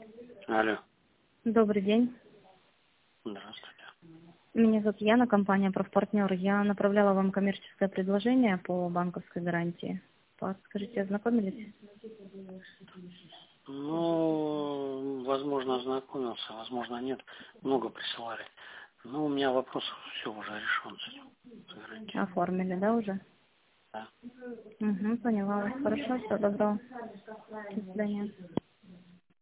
Алло. Добрый день. Здравствуйте. Меня зовут Яна, компания «Профпартнер». Я направляла вам коммерческое предложение по банковской гарантии. Подскажите, ознакомились? Ну, возможно, ознакомился, возможно, нет. Много присылали. Но у меня вопрос все уже решен с этим. С гарантией. Оформили, да, уже? Да. Угу, поняла вас. Хорошо, всего доброго. До свидания.